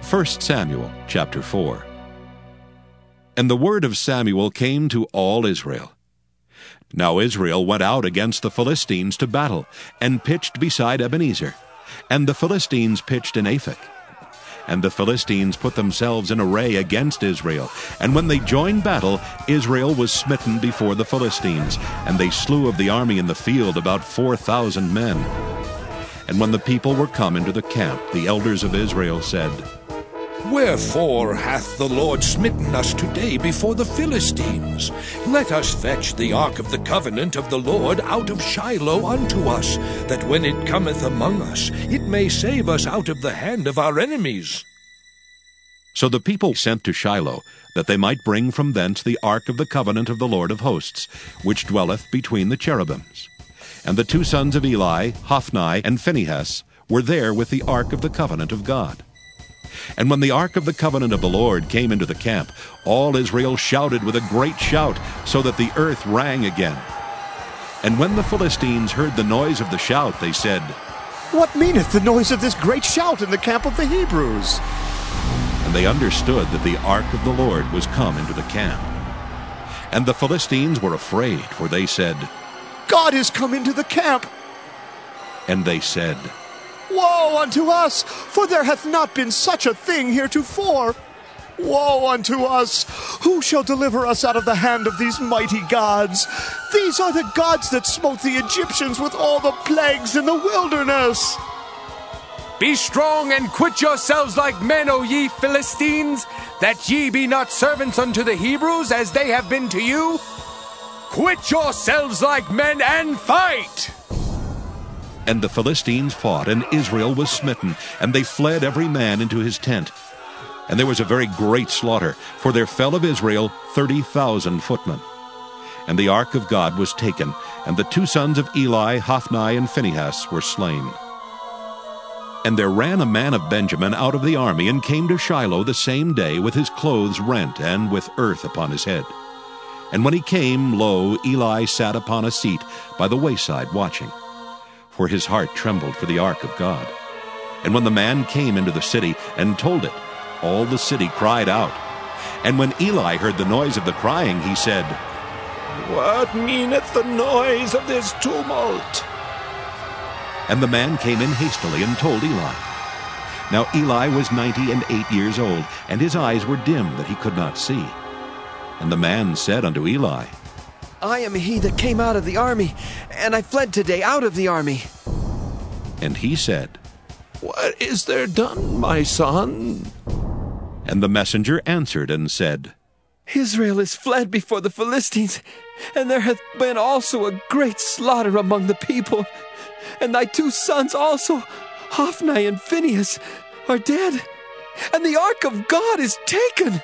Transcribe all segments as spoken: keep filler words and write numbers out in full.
First Samuel chapter four. And the word of Samuel came to all Israel. Now Israel went out against the Philistines to battle, and pitched beside Ebenezer, and the Philistines pitched in Aphek. And the Philistines put themselves in array against Israel, and when they joined battle, Israel was smitten before the Philistines, and they slew of the army in the field about four thousand men. And when the people were come into the camp, the elders of Israel said, Wherefore hath the Lord smitten us today before the Philistines? Let us fetch the ark of the covenant of the Lord out of Shiloh unto us, that when it cometh among us, it may save us out of the hand of our enemies. So the people sent to Shiloh, that they might bring from thence the ark of the covenant of the Lord of hosts, which dwelleth between the cherubims. And the two sons of Eli, Hophni and Phinehas, were there with the ark of the covenant of God. And when the ark of the covenant of the Lord came into the camp, all Israel shouted with a great shout, so that the earth rang again. And when the Philistines heard the noise of the shout, they said, What meaneth the noise of this great shout in the camp of the Hebrews? And they understood that the ark of the Lord was come into the camp. And the Philistines were afraid, for they said, God is come into the camp. And they said, Woe unto us, for there hath not been such a thing heretofore. Woe unto us! Who shall deliver us out of the hand of these mighty gods? These are the gods that smote the Egyptians with all the plagues in the wilderness. Be strong and quit yourselves like men, O ye Philistines, that ye be not servants unto the Hebrews, as they have been to you. Quit yourselves like men and fight! And the Philistines fought, and Israel was smitten, and they fled every man into his tent. And there was a very great slaughter, for there fell of Israel thirty thousand footmen. And the ark of God was taken, and the two sons of Eli, Hophni and Phinehas, were slain. And there ran a man of Benjamin out of the army, and came to Shiloh the same day with his clothes rent, and with earth upon his head. And when he came, lo, Eli sat upon a seat by the wayside watching. For his heart trembled for the ark of God. And when the man came into the city and told it, all the city cried out. And when Eli heard the noise of the crying, he said, What meaneth the noise of this tumult? And the man came in hastily and told Eli. Now Eli was ninety and eight years old, and his eyes were dim that he could not see. And the man said unto Eli, I am he that came out of the army, and I fled today out of the army. And he said, What is there done, my son? And the messenger answered and said, Israel is fled before the Philistines, and there hath been also a great slaughter among the people. And thy two sons also, Hophni and Phinehas, are dead, and the ark of God is taken.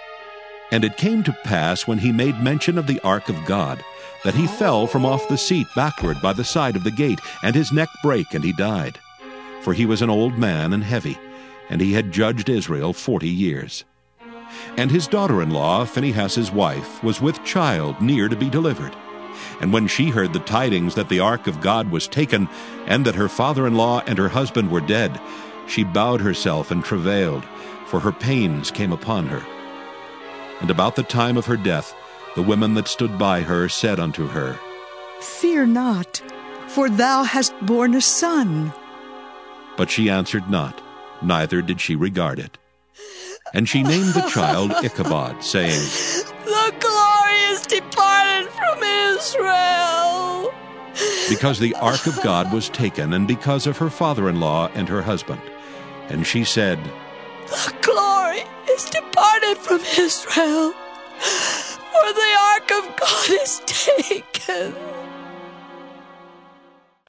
And it came to pass, when he made mention of the ark of God, that he fell from off the seat backward by the side of the gate, and his neck brake, and he died. For he was an old man and heavy, and he had judged Israel forty years. And his daughter-in-law, Phinehas' wife, was with child near to be delivered. And when she heard the tidings that the ark of God was taken, and that her father-in-law and her husband were dead, she bowed herself and travailed, for her pains came upon her. And about the time of her death, the women that stood by her said unto her, Fear not, for thou hast borne a son. But she answered not, neither did she regard it. And she named the child Ichabod, saying, The glory is departed from Israel. Because the ark of God was taken, and because of her father-in-law and her husband. And she said, The glory is departed from Israel, for the ark of God is taken.